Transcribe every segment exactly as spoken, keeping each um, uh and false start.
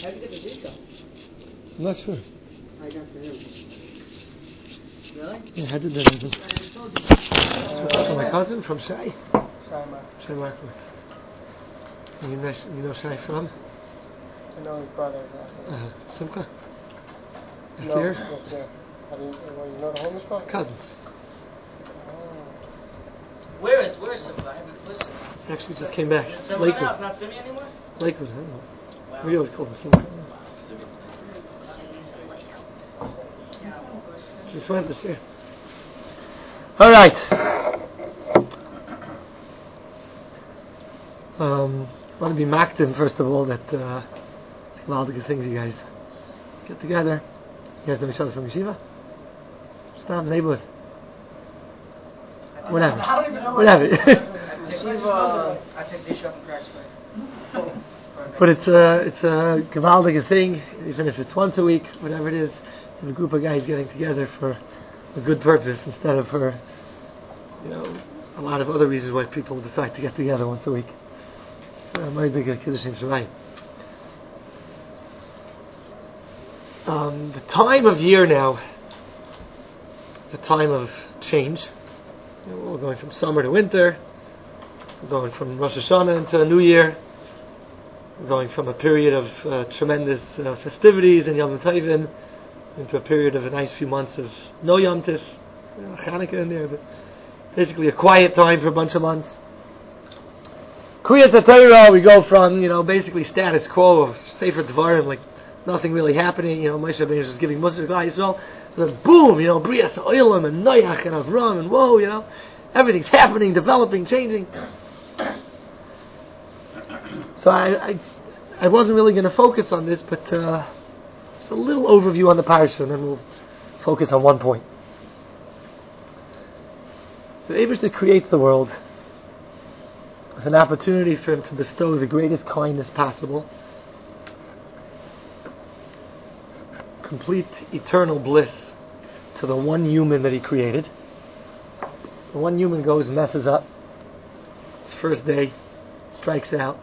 How did you get the Zika? I'm not sure. I got for him. Really? Yeah, how did that happen? Uh, from my cousin, from Shai. Shai Mark. Shai Marklet. You know, you know Shai from? I know his brother. Uh, Simcha? No, Here? not there. How do you, well, you know the homeless brother? Cousins. Where is where is Simcha? I haven't listened. Actually, just came back. Is it Simcha now? It's not Simi anymore? Lakewood, I don't know. Wow. We always call him Simcha. Just went this year. All right. Um, I want to be makdim first of all that uh, it's all the good things you guys get together. You guys know each other from yeshiva? Stop neighborhood. Whatever. Whatever. But it's a it's a gewaldige thing, even if it's once a week, whatever it is. A group of guys getting together for a good purpose instead of for, you know, a lot of other reasons why people decide to get together once a week. So, my big Kiddush Shemayim. Um, the time of year now is a time of change. You know, we're going from summer to winter. We're going from Rosh Hashanah into a new year. We're going from a period of uh, tremendous uh, festivities and Yom Tovim into a period of a nice few months of no Yom Tif, you know, Chanukah in there, but basically a quiet time for a bunch of months. Kriyas Torah, we go from, you know, basically status quo of Sefer Devarim, like nothing really happening, you know, Moshe Rabbeinu is just giving Musar to Yisrael, then boom, you know, Brias Olam and Noach and Avram and whoa, you know, everything's happening, developing, changing. So I, I, I wasn't really going to focus on this, but uh, just a little overview on the parsha, and then we'll focus on one point. So Eibishter creates the world with an opportunity for him to bestow the greatest kindness possible, complete eternal bliss to the one human that he created. The one human goes and messes up. His first day, strikes out.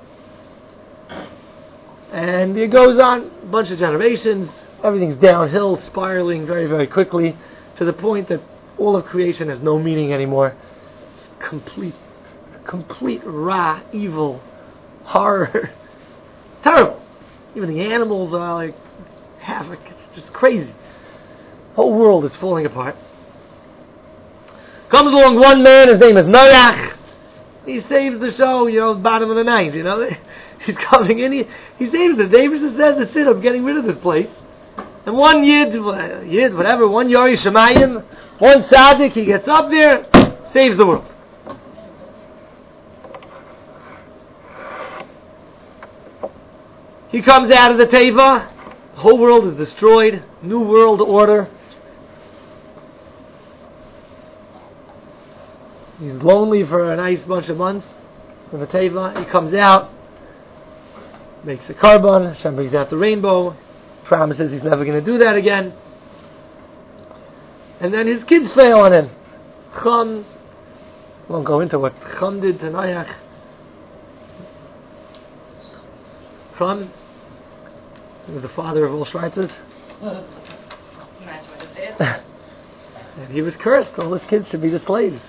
And it goes on, a bunch of generations, everything's downhill, spiraling very, very quickly, to the point that all of creation has no meaning anymore. It's complete, complete raw, evil, horror. Terrible. Even the animals are like havoc. It's just crazy. The whole world is falling apart. Comes along one man, his name is Noach. He saves the show, you know, bottom of the ninth, you know. He's coming in, he, he saves it. David says, that's it, I'm getting rid of this place. And one Yid, Yid, whatever, one Yori Shemayim, one Tzaddik, he gets up there, saves the world. He comes out of the Teva, the whole world is destroyed, new world order. He's lonely for a nice bunch of months in the Teva. He comes out, makes a carbon, Hashem brings out the rainbow, promises he's never going to do that again. And then his kids fail on him. Chum, I won't go into what Chum did to Noach. Chum, he was the father of all Schweizers. And he was cursed, all his kids should be the slaves.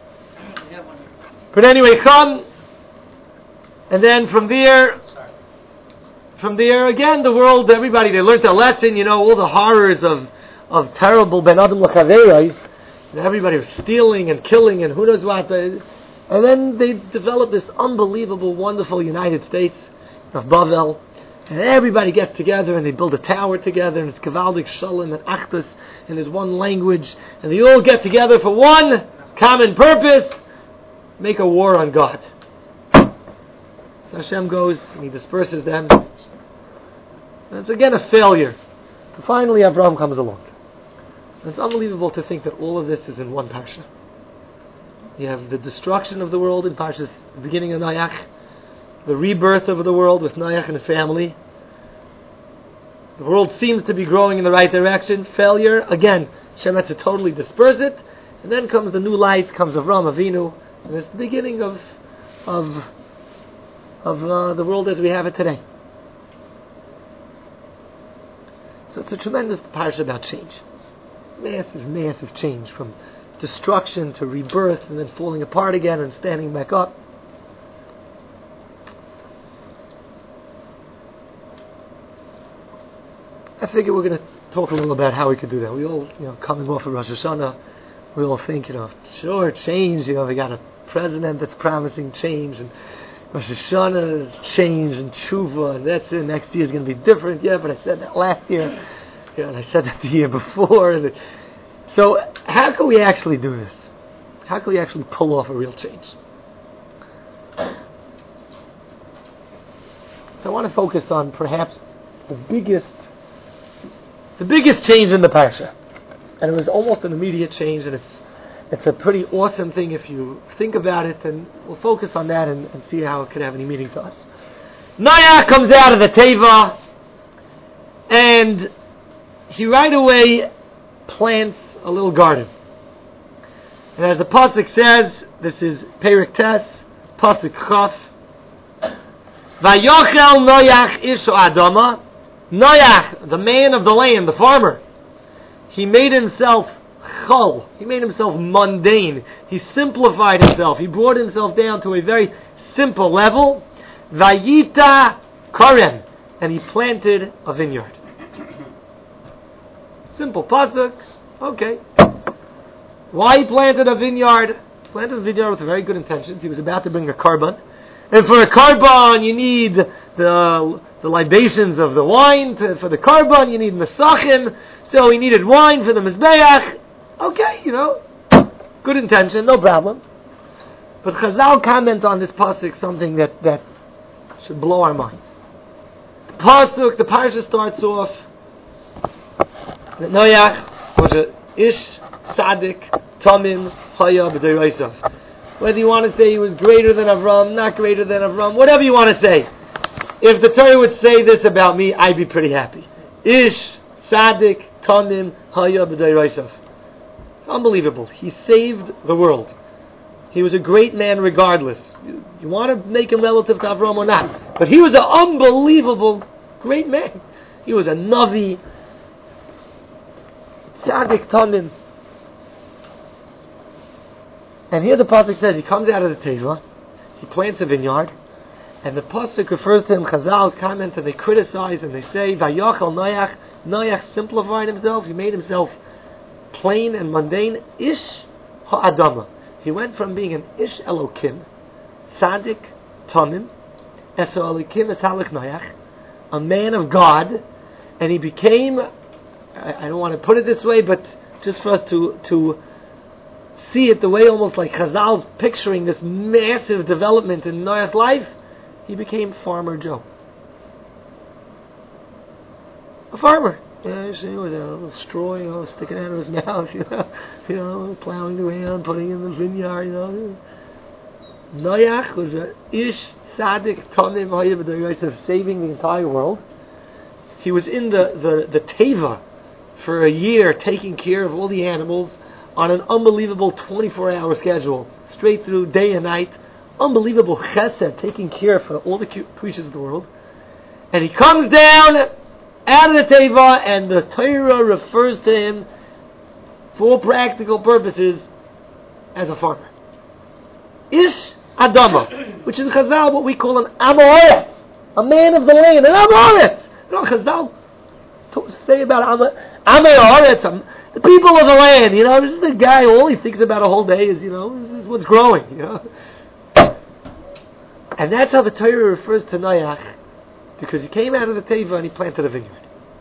But anyway, Chum, and then from there, from there again, the world, everybody, they learned a lesson, you know, all the horrors of, of terrible Ben Adam L'Chaveros, and everybody was stealing and killing and who knows what. And then they developed this unbelievable, wonderful United States of Bavel, and everybody gets together and they build a tower together, and it's Gevaldik Shalom and Achdus, and there's one language, and they all get together for one common purpose: make a war on God. So Hashem goes and he disperses them. And it's again a failure. So finally Avraham comes along. And it's unbelievable to think that all of this is in one parsha. You have the destruction of the world in Parshas, the beginning of Noach, the rebirth of the world with Noach and his family. The world seems to be growing in the right direction. Failure. Again, Hashem had to totally disperse it. And then comes the new life, comes Avraham Avinu. And it's the beginning of of of uh, the world as we have it today. So it's a tremendous parsha about change. Massive, massive change from destruction to rebirth and then falling apart again and standing back up. I figure we're going to talk a little about how we could do that. We all, you know, coming off of Rosh Hashanah, we all think, you know, sure, change, you know, we got a president that's promising change, and Rosh Hashanah is change and tshuva, and that's it, next year is going to be different. Yeah, but I said that last year, you know, and I said that the year before. And it, so how can we actually do this? How can we actually pull off a real change? So I want to focus on perhaps the biggest the biggest change in the parsha. And it was almost an immediate change, and it's it's a pretty awesome thing if you think about it, and we'll focus on that and, and see how it could have any meaning to us. Noach comes out of the Teva, and he right away plants a little garden. And as the Pasuk says, this is Perek Tes, Pasuk Chaf, Vayochel Noach Isho Adama, Noach, the man of the land, the farmer, he made himself chol. He made himself mundane. He simplified himself. He brought himself down to a very simple level. Vayita Karem. And he planted a vineyard. Simple pasuk. Okay. Why he planted a vineyard? He planted a vineyard with very good intentions. He was about to bring a carbon. And for a carbon, you need the the libations of the wine. To, for the carbon, you need mesachim. So he needed wine for the mizbeach. Okay, you know, good intention, no problem. But Chazal comments on this pasuk something that, that should blow our minds. The pasuk, the parsha starts off that Noach was a ish tzaddik tamim haya b'deiraisav. Whether you want to say he was greater than Avram, not greater than Avram, whatever you want to say. If the Torah would say this about me, I'd be pretty happy. Ish tzaddik tamim haya b'deiraisav. It's unbelievable. He saved the world. He was a great man regardless. You, you want to make him relative to Avram or not. But he was an unbelievable great man. He was a Navi. Tzaddik Tamim. And here the Pasuk says he comes out of the Teva. He plants a vineyard. And the Pasuk refers to him, Chazal comment, and they criticize and they say, Vayochel Noach. Noach simplified himself. He made himself plain and mundane. Ish ha'adama. He went from being an Ish Elokim, Tzaddik Tamim, Eso Elokim Eshalach Noach, a man of God, and he became, I, I don't want to put it this way, but just for us to to see it the way almost like Chazal's picturing this massive development in Noach's life, he became Farmer Joe. A farmer. Yeah, you see, with a little straw, you know, sticking out of his mouth, you know, you know, plowing the ground, putting in the vineyard, you know. Noach was a ish tzaddik tamim hayah b'deiraisav, saving the entire world. He was in the, the, the teva for a year, taking care of all the animals on an unbelievable twenty-four hour schedule, straight through day and night. Unbelievable chesed, taking care for all the creatures of the world. And he comes down out of the Teva, and the Torah refers to him, for practical purposes, as a farmer. Ish Adama, which is Chazal what we call an Amoretz, a man of the land, an Amoretz. You know, Chazal to say about Amoretz, um, the people of the land. You know, this is the guy who all he thinks about a whole day is, you know, this is what's growing. You know, and that's how the Torah refers to Noach. Because he came out of the Teva and he planted a vineyard.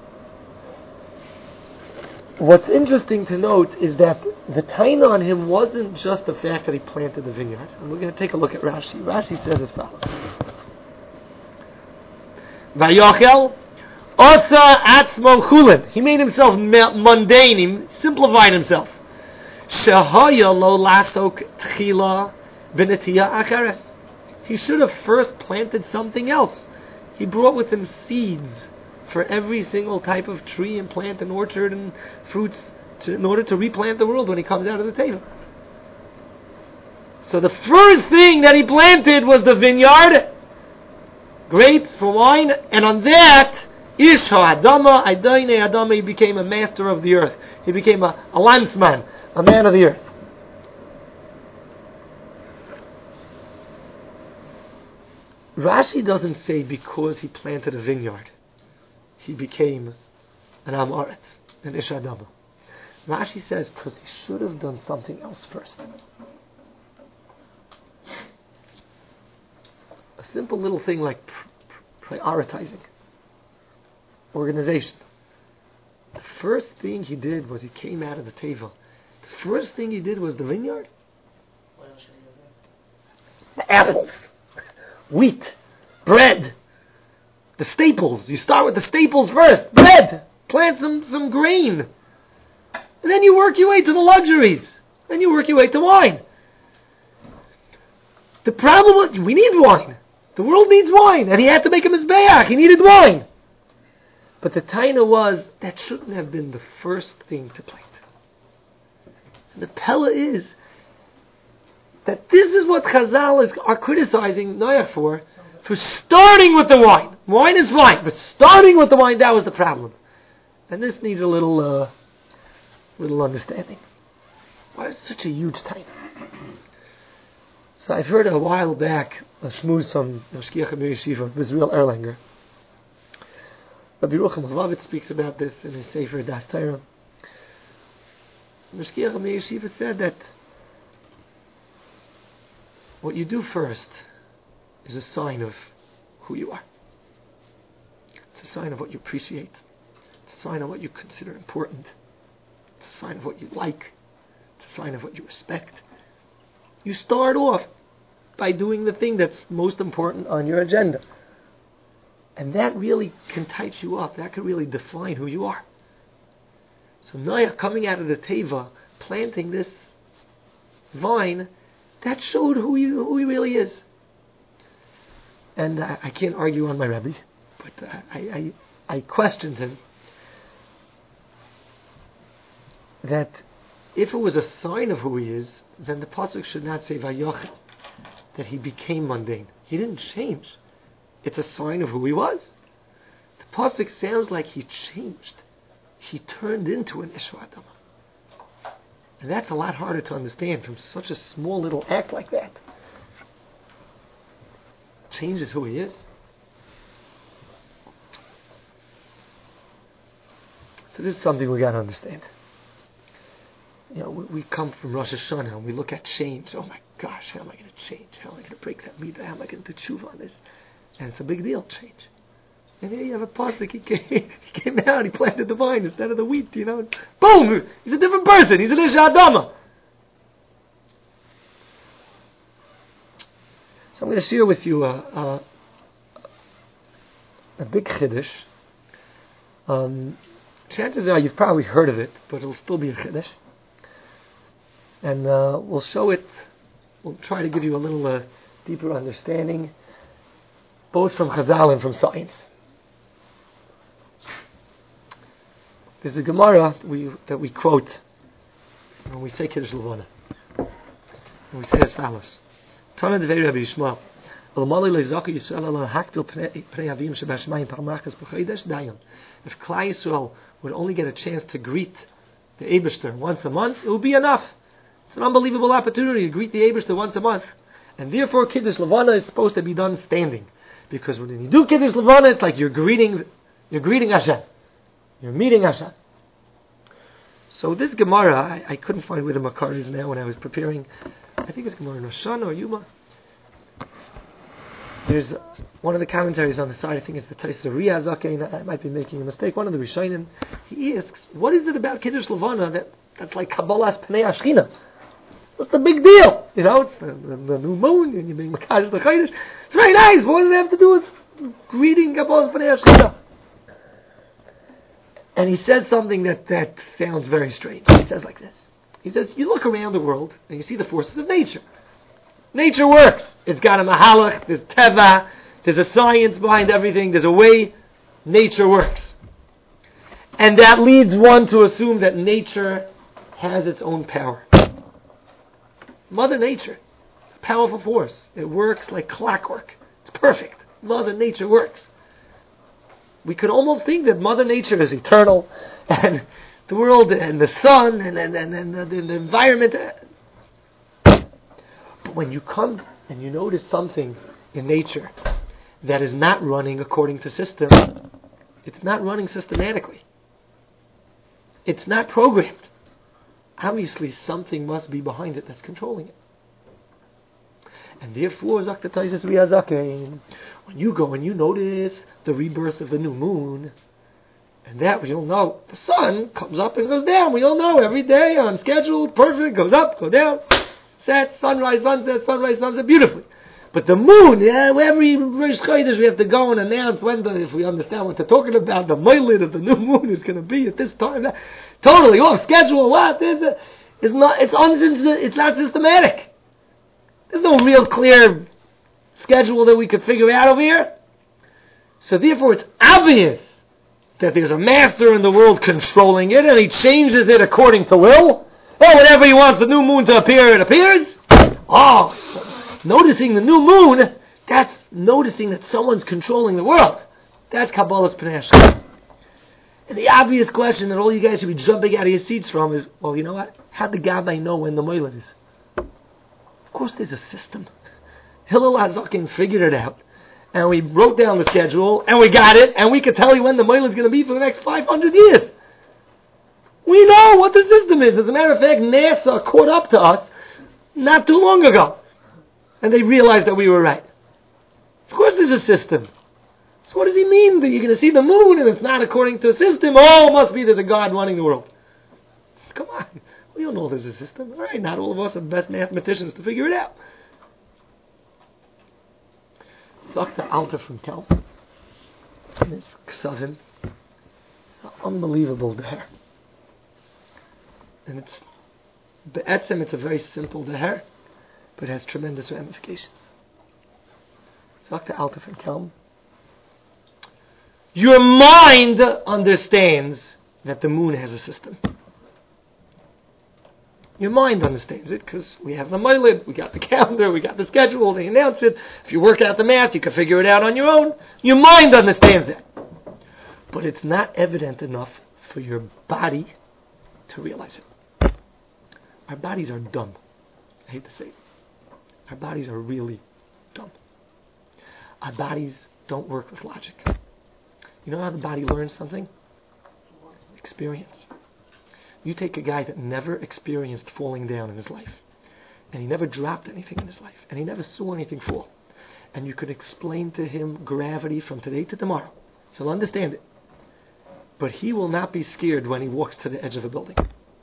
What's interesting to note is that the taina on him wasn't just the fact that he planted the vineyard. And we're going to take a look at Rashi. Rashi says as follows. Vayochel Osa Atzmo Chulin. He made himself mundane. He simplified himself. Shehaya lo lasok tchila b'netiya acheres. He should have first planted something else. He brought with him seeds for every single type of tree and plant and orchard and fruits to, in order to replant the world when he comes out of the Teva. So the first thing that he planted was the vineyard, grapes for wine, and on that Ish ha'adama, Adoine Adama, he became a master of the earth. He became a, a landsman, a man of the earth. Rashi doesn't say because he planted a vineyard, he became an Am Aretz, an Ish ha'adama. Rashi says because he should have done something else first. A simple little thing like pr- prioritizing. Organization. The first thing he did was he came out of the teva. The first thing he did was the vineyard. What else should he do? The apples, wheat, bread, the staples. You start with the staples first. Bread. Plant some, some grain. And then you work your way to the luxuries. Then you work your way to wine. The problem is, we need wine. The world needs wine. And he had to make a mizbeach. He needed wine. But the taina was, that shouldn't have been the first thing to plant. And the pella is that this is what Chazal is, are criticizing Noach for, for starting with the wine. Wine is fine, but starting with the wine, that was the problem. And this needs a little, uh, little understanding. Why is it such a huge taina? So I've heard a while back a shmooze from Mashkiach Amir Yeshiva, Israel Erlanger. Rabbi Rucham Halavitz speaks about this in his Sefer Das Torah. Mashkiach Amir Yeshiva said that what you do first is a sign of who you are. It's a sign of what you appreciate. It's a sign of what you consider important. It's a sign of what you like. It's a sign of what you respect. You start off by doing the thing that's most important on your agenda. And that really can tighten you up. That can really define who you are. So Noach coming out of the teva, planting this vine, that showed who he, who he really is. And I, I can't argue on my Rebbe, but uh, I, I, I questioned him that if it was a sign of who he is, then the pasuk should not say Vayochel, that he became mundane. He didn't change. It's a sign of who he was. The pasuk sounds like he changed. He turned into an Ish ha'adama. And that's a lot harder to understand from such a small little act like that. Changes who he is. So this is something we got to understand. You know, we, we come from Rosh Hashanah and we look at change. Oh my gosh, how am I going to change? How am I going to break that midah? How am I going to do tshuva on this? And it's a big deal, change. And here you have a pasuk, he came, he came out, he planted the vine instead of the wheat, you know. Boom! He's a different person. He's an Ish ha'adama. So I'm going to share with you a, a, a big chiddush. Um, chances are you've probably heard of it, but it'll still be a chiddush. And uh, we'll show it, we'll try to give you a little uh, deeper understanding, both from Chazal and from science. There's a Gemara we, that we quote when we say Kiddush Levana. And we say as follows. Tana Devei Rabbi Yishmael. If Klal Yisrael would only get a chance to greet the Eibishter once a month, it would be enough. It's an unbelievable opportunity to greet the Eibishter once a month. And therefore Kiddush Levana is supposed to be done standing. Because when you do Kiddush Levana, it's like you're greeting, you're greeting Hashem. You're meeting Hashem. So this Gemara, I, I couldn't find where the Makar is now when I was preparing. I think it's Gemara in Roshana or Yuma. There's one of the commentaries on the side, I think it's the Taisa Riyah Zakein, I might be making a mistake, one of the Rishonim. He asks, what is it about Kiddush Levana that, that's like Kabbalah's Pnei Ashchina? What's the big deal? You know, it's the, the, the new moon, and you're being Makadosh the Chodesh. It's very nice. What does it have to do with greeting Kabbalah's Pnei Ashchina? And he says something that, that sounds very strange. He says like this. He says, you look around the world, and you see the forces of nature. Nature works. It's got a mahalach, there's teva, there's a science behind everything, there's a way nature works. And that leads one to assume that nature has its own power. Mother Nature, it's a powerful force. It works like clockwork. It's perfect. Mother Nature works. We could almost think that Mother Nature is eternal, and the world and the sun and, and, and, and the, the environment. But when you come and you notice something in nature that is not running according to system, it's not running systematically. It's not programmed. Obviously, something must be behind it that's controlling it. And therefore, Zaktataisis Riazakein, when you go and you notice the rebirth of the new moon, and that we all know, the sun comes up and goes down. We all know every day on schedule, perfect, goes up, go down, sets, sunrise, sunset, sunrise, sunset, beautifully. But the moon, yeah, every Rosh Chodesh we have to go and announce when the, if we understand what they're talking about, the moilid of the new moon is going to be at this time. That, totally off schedule. What? There's a, it's not. It's un, It's not systematic. There's no real clear schedule that we could figure out over here. So therefore, it's obvious that there's a master in the world controlling it, and he changes it according to will. Oh, whenever he wants the new moon to appear, it appears. Oh. Noticing the new moon, that's noticing that someone's controlling the world. That's Kabbalah's Pnei Hashchina. And the obvious question that all you guys should be jumping out of your seats from is, well, you know what? How did Gabbai know when the Moilad is? Of course there's a system. Hillel HaZaken figured it out. And we wrote down the schedule, and we got it, and we could tell you when the Moilad is going to be for the next five hundred years. We know what the system is. As a matter of fact, NASA caught up to us not too long ago. And they realized that we were right. Of course there's a system. So what does he mean that you're going to see the moon and it's not according to a system? Oh, it must be there's a God running the world. Come on. We all know there's a system. All right, not all of us are the best mathematicians to figure it out. Zakta Alter from Kel. And it's Ksavim. It's unbelievable there. And it's Be'etzem, it's a very simple deher, but it has tremendous ramifications. Zakta Alter from Kelm. Your mind understands that the moon has a system. Your mind understands it because we have the Moilid, we got the calendar, we got the schedule, they announce it. If you work out the math, you can figure it out on your own. Your mind understands that. But it's not evident enough for your body to realize it. Our bodies are dumb. I hate to say it. Our bodies are really dumb. Our bodies don't work with logic. You know how the body learns something? Experience. You take a guy that never experienced falling down in his life, and he never dropped anything in his life, and he never saw anything fall, and you could explain to him gravity from today to tomorrow. He'll understand it. But he will not be scared when he walks to the edge of a building.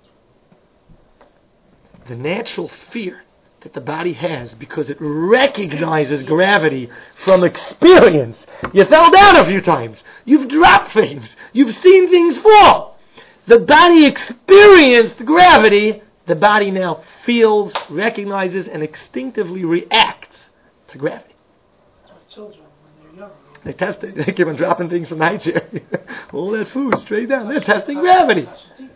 The natural fear that the body has because it recognizes gravity from experience. You fell down a few times. You've dropped things. You've seen things fall. The body experienced gravity. The body now feels, recognizes, and instinctively reacts to gravity. That's why children, when they're young, they test it. They keep on dropping things from the high chair. All that food straight down. They're testing gravity.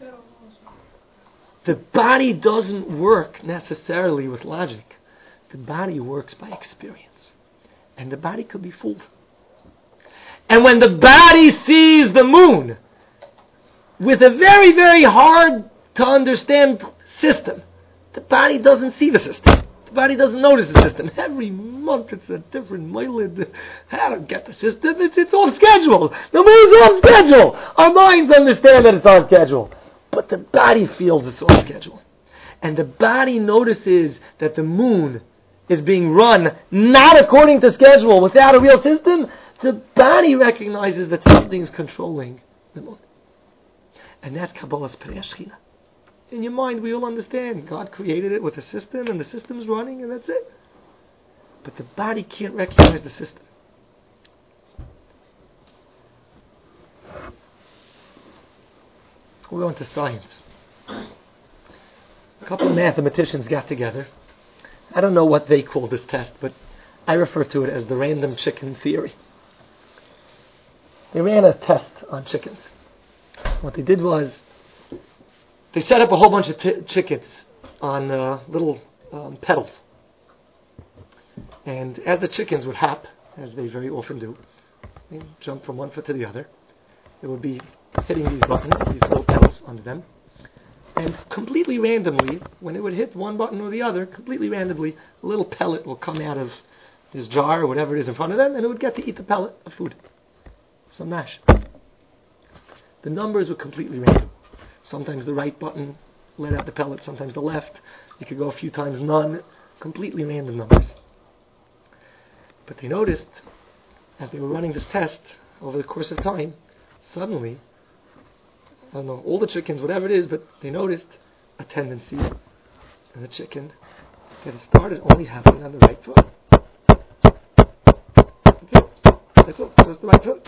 The body doesn't work necessarily with logic. The body works by experience. And the body could be fooled. And when the body sees the moon with a very, very hard to understand system, the body doesn't see the system. The body doesn't notice the system. Every month it's a different moilid. I don't get the system. It's, it's off schedule. The moon's off schedule. Our minds understand that it's on schedule. But the body feels it's on schedule. And the body notices that the moon is being run not according to schedule, without a real system. The body recognizes that something's controlling the moon. And that's Kabbalah's Pnei Hashchina. In your mind, we all understand God created it with a system, and the system's running, and that's it. But the body can't recognize the system. We're going to science. A couple of mathematicians got together. I don't know what they call this test, but I refer to it as the random chicken theory. They ran a test on chickens. What they did was, they set up a whole bunch of t- chickens on uh, little um, pedals. And as the chickens would hop, as they very often do, They jump from one foot to the other. It would be hitting these buttons, these little pellets under them. And completely randomly, when it would hit one button or the other, completely randomly, a little pellet will come out of this jar or whatever it is in front of them, and it would get to eat the pellet of food. Some mash. The numbers were completely random. Sometimes the right button let out the pellet, sometimes the left. You could go a few times none. Completely random numbers. But they noticed, as they were running this test over the course of time, suddenly, I don't know, all the chickens, whatever it is, but they noticed a tendency in the chicken that it started only happening on the right foot. That's it. That's all. Just the right foot.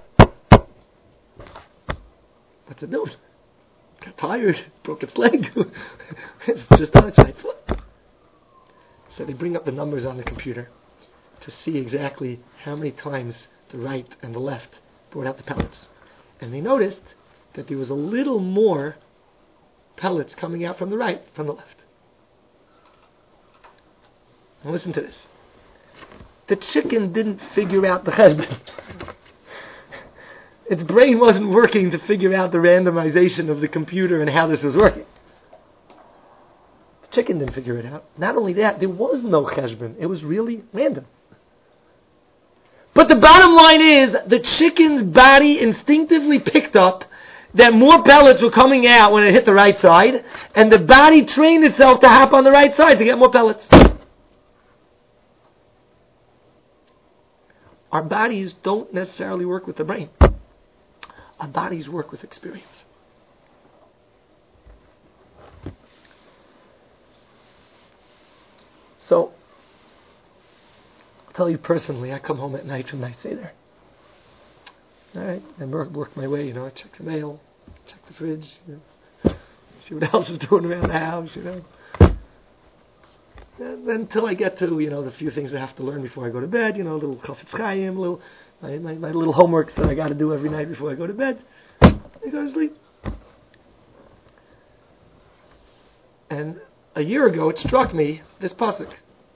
What's it doing? Got tired, broke its leg. It's just on its right foot. So they bring up the numbers on the computer to see exactly how many times the right and the left brought out the pellets. And they noticed that there was a little more pellets coming out from the right from the left. Now listen to this. The chicken didn't figure out the cheshbon. Its brain wasn't working to figure out the randomization of the computer and how this was working. The chicken didn't figure it out. Not only that, there was no cheshbon. It was really random. But the bottom line is, the chicken's body instinctively picked up that more pellets were coming out when it hit the right side, and the body trained itself to hop on the right side to get more pellets. Our bodies don't necessarily work with the brain. Our bodies work with experience. So, I'll tell you personally, I come home at night from my Seder. Alright, and work, work my way, you know, I check the mail, check the fridge, you know, see what else is doing around the house, you know. And until I get to, you know, the few things I have to learn before I go to bed, you know, a little Chafetz Chaim, a little, my, my, my little homeworks that I got to do every night before I go to bed. I go to sleep. And a year ago, it struck me, this pasuk,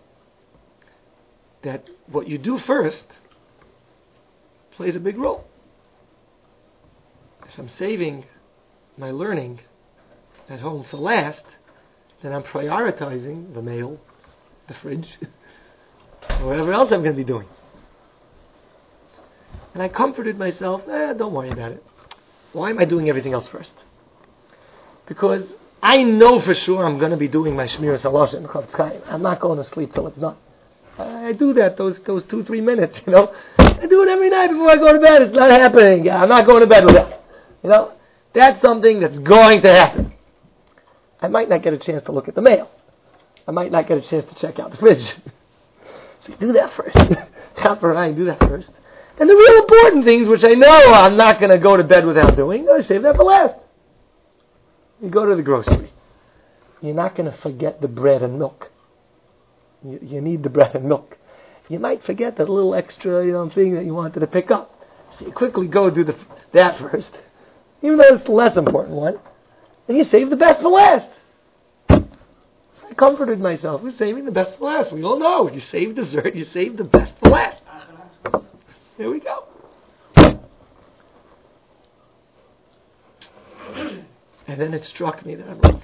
that what you do first plays a big role. If I'm saving my learning at home for last, then I'm prioritizing the mail, the fridge, or whatever else I'm going to be doing. And I comforted myself, eh, don't worry about it. Why am I doing everything else first? Because I know for sure I'm going to be doing my Shmiras Halosha and Chafetz Chaim. I'm not going to sleep till it's done. I do that, those those two, three minutes, you know. I do it every night before I go to bed. It's not happening. I'm not going to bed with that. You know, that's something that's going to happen. I might not get a chance to look at the mail. I might not get a chance to check out the fridge. So you do that first. Chaper and I do that first. And the real important things, which I know I'm not going to go to bed without doing, I save that for last. You go to the grocery. You're not going to forget the bread and milk. You, you need the bread and milk. You might forget that little extra, you know, thing that you wanted to pick up. So you quickly go do the, that first, even though it's the less important one. And you save the best for last. So I comforted myself with saving the best for last. We all know, if you save dessert, you save the best for last. There we go. And then it struck me that I'm like,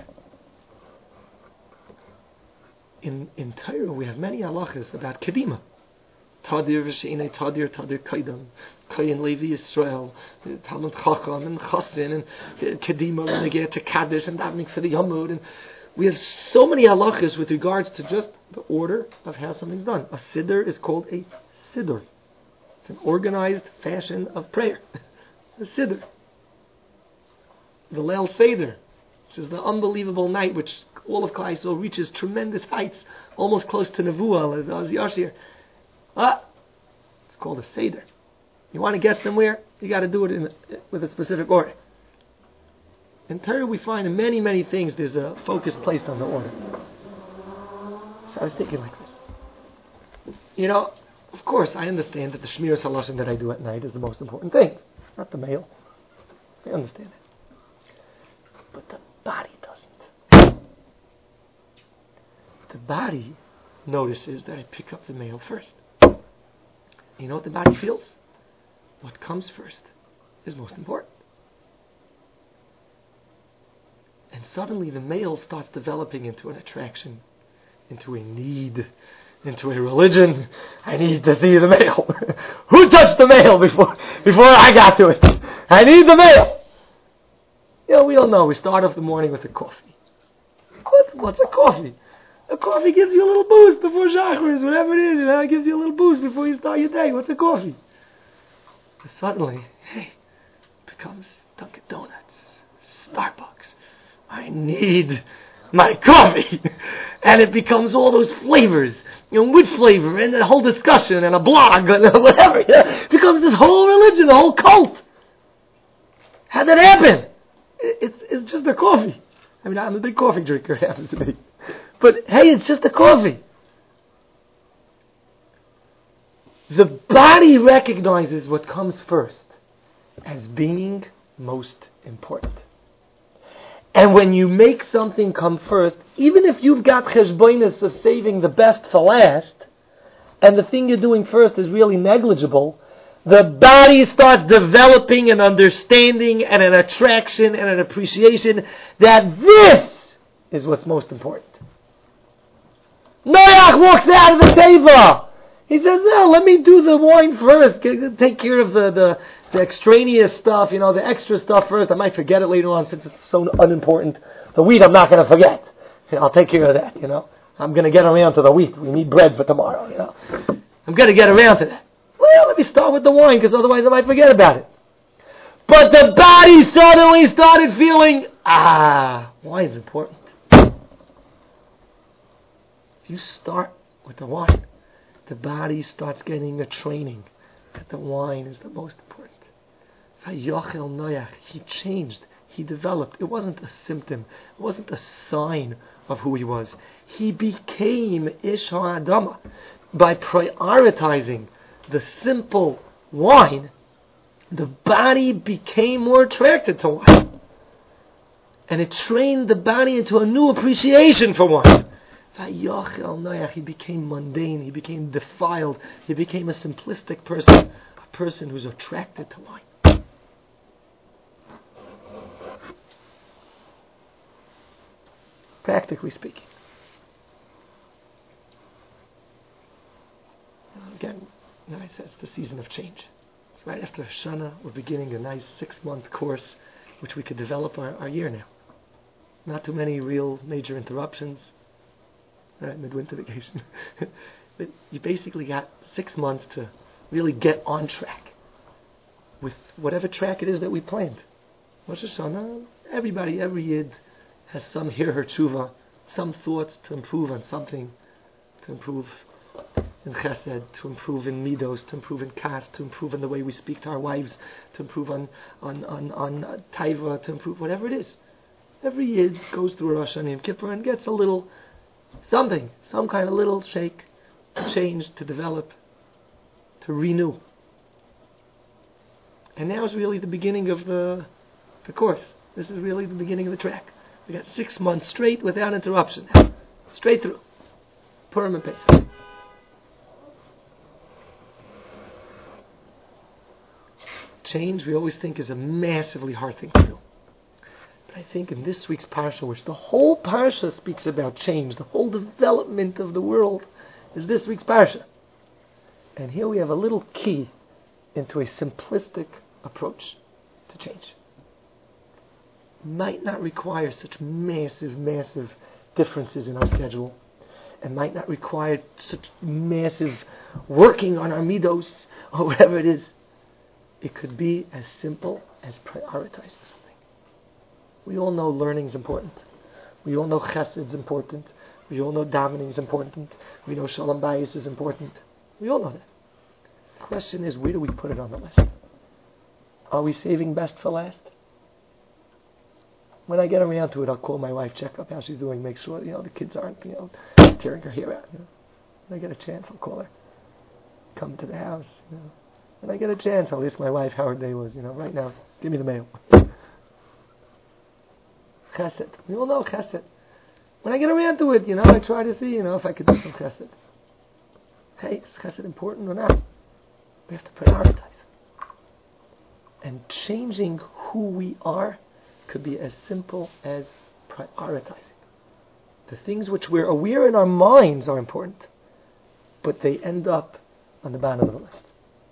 in in Torah we have many halachas about kedima. Tadir v'she'inei tadir, tadir kaidam, Kayin Levi Yisrael, Talmud Chacham and Chassin and kedima when they get to Kaddish and davening for the Yamud. And we have so many halachas with regards to just the order of how something's done. A siddur is called a siddur. It's an organized fashion of prayer. A siddur. The Leil Seder, which is the unbelievable night which all of Klal Yisrael reaches tremendous heights, almost close to Nevuah, as Yashir. Ah, it's called a Seder. You want to get somewhere, you got to do it in, with a specific order. In Torah we find in many, many things there's a focus placed on the order. So I was thinking like this. You know, of course I understand that the Shmiras Halosha that I do at night is the most important thing, not the mail. I understand it. But the body doesn't. The body notices that I pick up the mail first. You know what the body feels? what comes first is most important. And suddenly the male starts developing into an attraction, into a need, into a religion. I need to see the male. Who touched the male before before I got to it? I need the male. You know, we all know. We start off the morning with a coffee. What? What's a coffee? A coffee gives you a little boost before Shacharis, whatever it is. You know, it gives you a little boost before you start your day. What's a coffee? But suddenly, hey, it becomes Dunkin' Donuts, Starbucks. I need my coffee. And it becomes all those flavors. You know, which flavor? And a whole discussion and a blog and whatever. You know, it becomes this whole religion, a whole cult. How did that happen? It's, it's just a coffee. I mean, I'm a big coffee drinker, it happens to be. But hey, it's just a coffee. The body recognizes what comes first as being most important. And when you make something come first, even if you've got cheshbonis of saving the best for last, and the thing you're doing first is really negligible, the body starts developing an understanding and an attraction and an appreciation that this is what's most important. Noach walks out of the teva. He says, no, let me do the wine first. Take care of the, the, the extraneous stuff, you know, the extra stuff first. I might forget it later on since it's so unimportant. The wheat I'm not going to forget. You know, I'll take care of that, you know. I'm going to get around to the wheat. We need bread for tomorrow, you know. I'm going to get around to that. Well, let me start with the wine because otherwise I might forget about it. But the body suddenly started feeling, ah, wine's important. If you start with the wine, the body starts getting a training that the wine is the most important. Vayochel Noach, he changed, he developed. It wasn't a symptom, it wasn't a sign of who he was. He became Ish HaAdama by prioritizing the simple wine. The body became more attracted to wine, and it trained the body into a new appreciation for wine. Vayochel Noach, he became mundane, he became defiled, he became a simplistic person, a person who's attracted to wine. Practically speaking. Again, now I said it's the season of change. It's right after Hashanah, we're beginning a nice six-month course which we could develop our, our year now. Not too many real major interruptions. Right, midwinter vacation. But you basically got six months to really get on track with whatever track it is that we planned. Rosh Hashanah, everybody, every yid has some here, her tshuva, some thoughts to improve on something, to improve in chesed, to improve in midos, to improve in kas, to improve in the way we speak to our wives, to improve on on on, on uh, taiva, to improve whatever it is. Every yid goes through Rosh Hashanah and Yom Kippur and gets a little something, some kind of little shake, change to develop, to renew. And now is really the beginning of the the course. This is really the beginning of the track. We got six months straight without interruption. Straight through. Purim and Pesach. Change we always think is a massively hard thing to do. I think in this week's parsha, which the whole parsha speaks about change, the whole development of the world is this week's parsha. And here we have a little key into a simplistic approach to change. It might not require such massive, massive differences in our schedule. It might not require such massive working on our midos or whatever it is. It could be as simple as prioritizing something. We all know learning is important. We all know chesed is important. We all know davening is important. We know shalom bayis is important. We all know that. The question is, where do we put it on the list? Are we saving best for last? When I get around to it, I'll call my wife, check up how she's doing, make sure you know the kids aren't you know tearing her hair out. You know. When I get a chance, I'll call her. Come to the house. You know. When I get a chance, I'll ask my wife how her day was. You know, right now, give me the mail. Chesed. We all know chesed. When I get around to it, you know, I try to see, you know, if I could do some chesed. Hey, is chesed important or not? We have to prioritize. And changing who we are could be as simple as prioritizing. The things which we're aware in our minds are important, but they end up on the bottom of the list.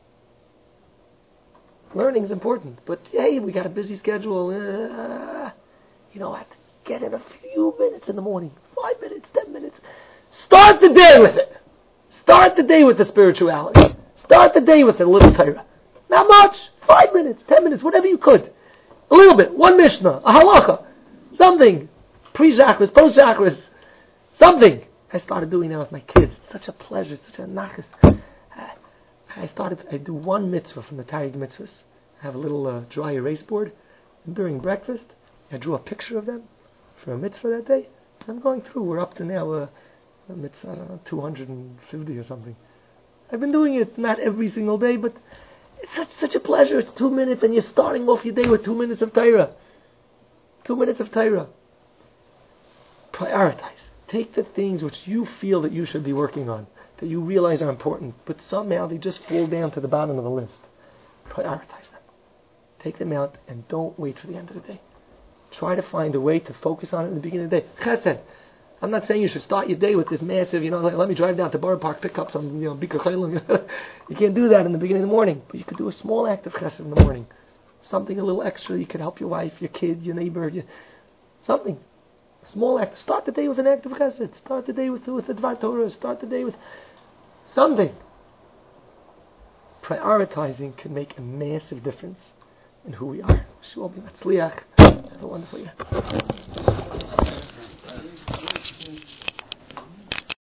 Learning is important, but hey, we got a busy schedule. Uh, you know what? Get in a few minutes in the morning, five minutes, ten minutes. Start the day with it. Start the day with the spirituality. Start the day with a little Torah. Not much. Five minutes, ten minutes, whatever you could. A little bit. One Mishnah, a halacha, something. Pre-chakras, post-chakras, something. I started doing that with my kids. It's such a pleasure, such a nachas. I started, I do one mitzvah from the Taryag mitzvahs. I have a little uh, dry erase board. And during breakfast, I drew a picture of them for a mitzvah that day. I'm going through. We're up to now uh, a mitzvah, I don't know, two hundred fifty or something. I've been doing it, not every single day, but it's such, such a pleasure. It's two minutes and you're starting off your day with two minutes of Torah. Two minutes of Torah. Prioritize. Take the things which you feel that you should be working on, that you realize are important, but somehow they just fall down to the bottom of the list. Prioritize them. Take them out and don't wait for the end of the day. Try to find a way to focus on it in the beginning of the day. Chesed. I'm not saying you should start your day with this massive, you know, like, let me drive down to Borough Park, pick up some, you know, bikkur chaylim. You can't do that in the beginning of the morning, but you could do a small act of chesed in the morning. Something a little extra. You could help your wife, your kid, your neighbor, your, something. Small act. Start the day with an act of chesed. Start the day with with a Dvar Torah. Start the day with something. Prioritizing can make a massive difference in who we are. Shul be matzliach. Have a wonderful year.